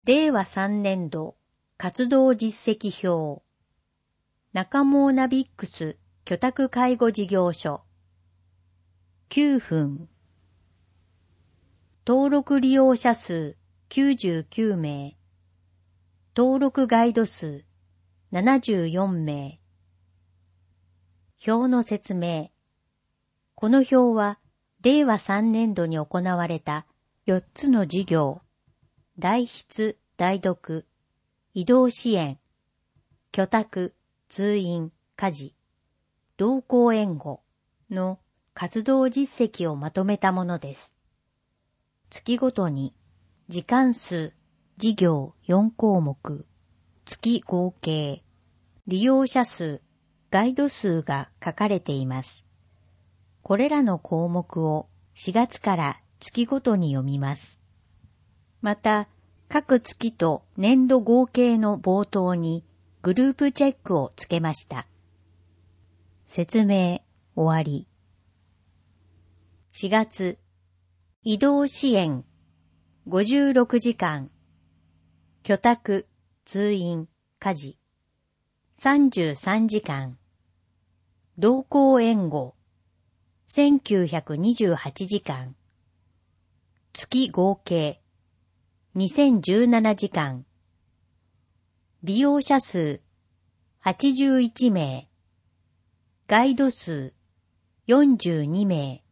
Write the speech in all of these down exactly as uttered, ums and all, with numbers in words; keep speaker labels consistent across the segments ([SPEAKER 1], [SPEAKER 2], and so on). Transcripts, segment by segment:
[SPEAKER 1] れいわさんねんど活動実績表。中モーナビックス居宅介護事業所。きゅうふん。登録利用者数きゅうじゅうきゅうめい。登録ガイド数ななじゅうよんめい。表の説明。この表はれいわさんねんどに行われたよっつの事業、代筆、代読、移動支援、居宅、通院、家事、同行援護の活動実績をまとめたものです。月ごとに時間数、事業よんこうもく、月合計、利用者数、ガイド数が書かれています。これらの項目をしがつから月ごとに読みます。また、各月と年度合計の冒頭にグループチェックをつけました。説明終わり。しがつ、移動支援ごじゅうろくじかん、居宅、通院、家事さんじゅうさんじかん、同行援護せんきゅうひゃくにじゅうはちじかん、月合計にせんじゅうななじかん、利用者数はちじゅういちめい、ガイド数よんじゅうにめい。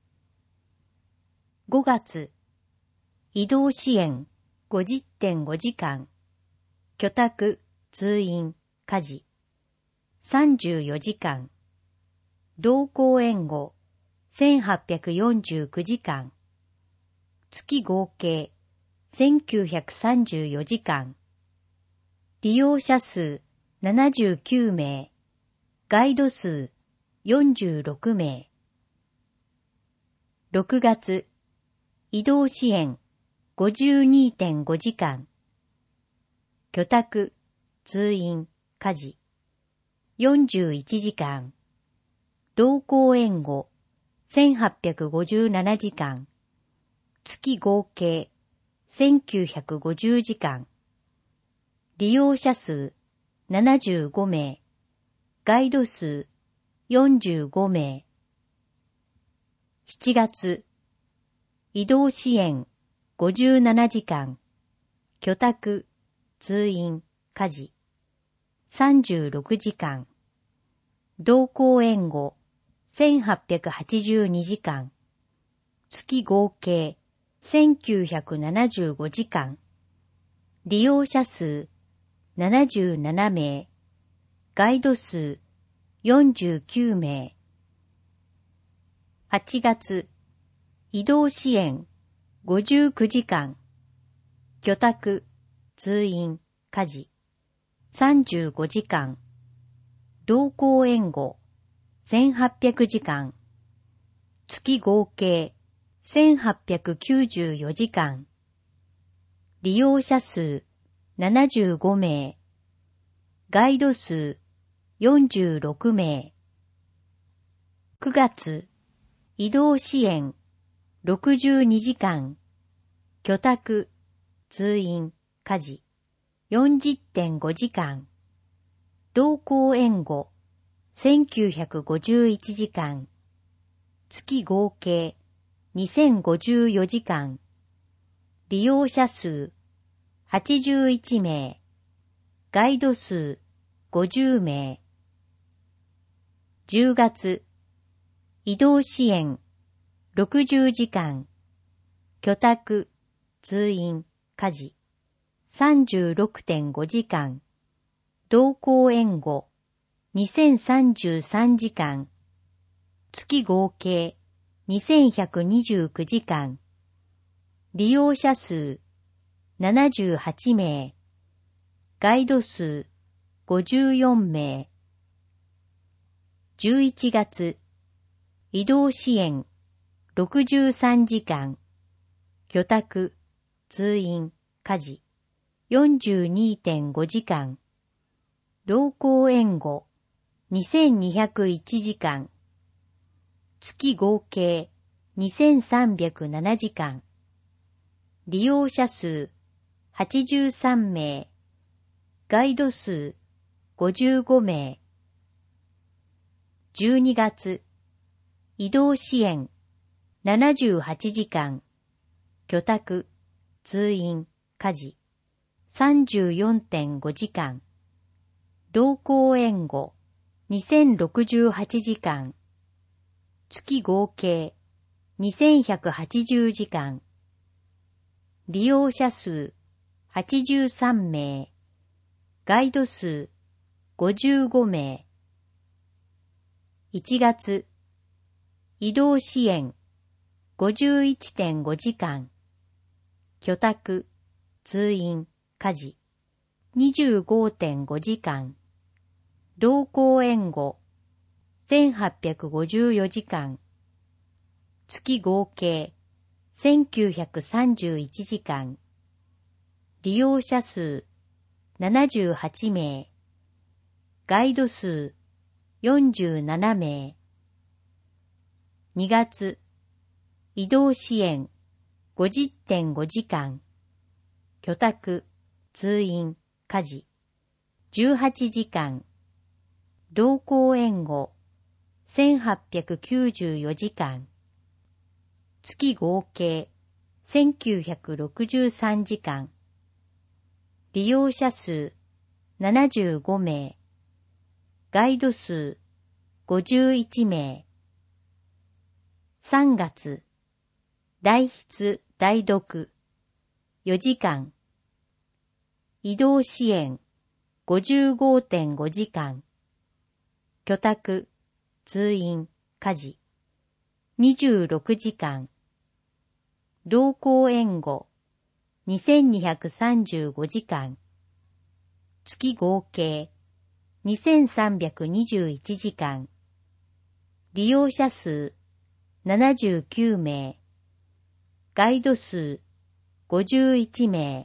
[SPEAKER 1] ごがつ、移動支援 ごじゅってんごじかん、居宅、通院、家事さんじゅうよじかん、同行援護せんはっぴゃくよんじゅうきゅうじかん、月合計せんきゅうひゃくさんじゅうよじかん、利用者数ななじゅうきゅうめい、ガイド数よんじゅうろくめい。ろくがつ、移動支援 ごじゅうにてんごじかん、居宅、通院、家事よんじゅういちじかん、同行援護せんはっぴゃくごじゅうななじかん、月合計せんきゅうひゃくごじゅうじかん、利用者数ななじゅうごめい、ガイド数よんじゅうごめい。しちがつ、移動支援ごじゅうななじかん、居宅、通院、家事さんじゅうろくじかん、同行援護せんはっぴゃくはちじゅうにじかん、月合計せんきゅうひゃくななじゅうごじかん、利用者数ななじゅうななめい、ガイド数よんじゅうきゅうめい。はちがつ、移動支援ごじゅうきゅうじかん、居宅、通院、家事さんじゅうごじかん、同行援護せんはっぴゃくじかん、月合計せんはっぴゃくきゅうじゅうよじかん、利用者数ななじゅうごめい、ガイド数よんじゅうろくめい。くがつ、移動支援ろくじゅうにじかん、居宅、通院、家事よんじゅってんごじかん、同行援護せんきゅうひゃくごじゅういちじかん、月合計にせんごじゅうよじかん、利用者数はちじゅういちめい、ガイド数ごじゅうめい。じゅうがつ、移動支援ろくじゅうじかん、居宅、通院、家事さんじゅうろくてんごじかん、同行援護にせんさんじゅうさんじかん、月合計にせんひゃくにじゅうきゅうじかん、利用者数ななじゅうはちめい、ガイド数ごじゅうよんめい。じゅういちがつ、移動支援ろくじゅうさんじかん、居宅、通院、家事よんじゅうにてんごじかん、同行援護にせんにひゃくいちじかん、月合計にせんさんびゃくななじかん、利用者数はちじゅうさんめい、ガイド数ごじゅうごめい。じゅうにがつ、移動支援ななじゅうはちじかん、居宅、通院、家事 さんじゅうよんてんごじかん、同行援護にせんろくじゅうはちじかん、月合計にせんひゃくはちじゅうじかん、利用者数はちじゅうさんめい、ガイド数ごじゅうごめい。いちがつ、移動支援 ごじゅういってんごじかん、居宅、通院、家事 にじゅうごてんごじかん、同行援護せんはっぴゃくごじゅうよじかん、月合計せんきゅうひゃくさんじゅういちじかん、利用者数ななじゅうはちめい、ガイド数よんじゅうななめい。にがつ、移動支援 ごじゅってんごじかん、居宅、通院、家事じゅうはちじかん、同行援護せんはっぴゃくきゅうじゅうよじかん、月合計せんきゅうひゃくろくじゅうさんじかん、利用者数ななじゅうごめい、ガイド数ごじゅういちめい。さんがつ、代筆・代読よじかん、移動支援 ごじゅうごてんごじかん、居宅、通院、家事にじゅうろくじかん、同行援護にせんにひゃくさんじゅうごじかん、月合計にせんさんびゃくにじゅういちじかん、利用者数ななじゅうきゅうめい、ガイド数ごじゅういちめ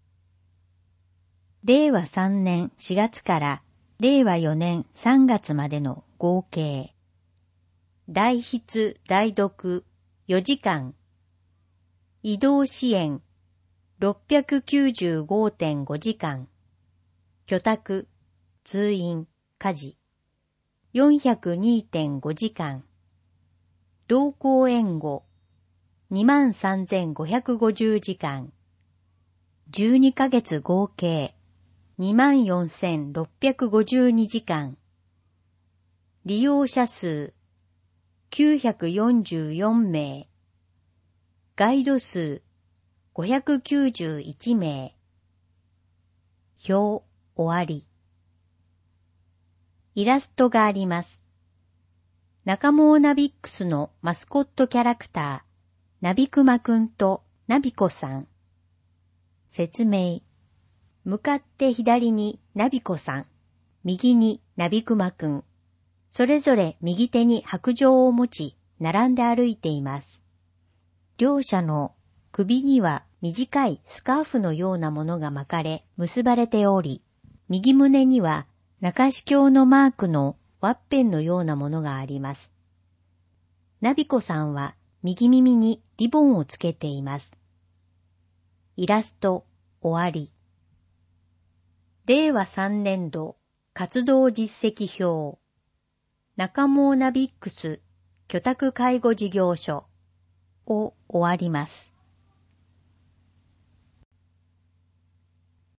[SPEAKER 1] い。れいわさんねんしがつかられいわよねんさんがつまでの合計。代筆・代読よじかん、移動支援 ろっぴゃくきゅうじゅうごてんごじかん、居宅、通院、家事 よんひゃくにてんごじかん、同行援護 にまんさんぜんごひゃくごじゅうじかん、じゅうにかげつ合計 にまんよんせんろっぴゃくごじゅうにじかん、利用者数きゅうひゃくよんじゅうよんめい、ガイド数ごひゃくきゅうじゅういちめい。表終わり。イラストがあります。ナカモーナビックスのマスコットキャラクター、ナビクマくんとナビコさん。説明。向かって左にナビコさん、右にナビクマくん。それぞれ右手に白杖を持ち、並んで歩いています。両者の首には短いスカーフのようなものが巻かれ、結ばれており、右胸には中視鏡のマークのワッペンのようなものがあります。ナビコさんは右耳にリボンをつけています。イラスト終わり。れいわさんねんど活動実績表。ナカモーナビックス居宅介護事業所を終わります。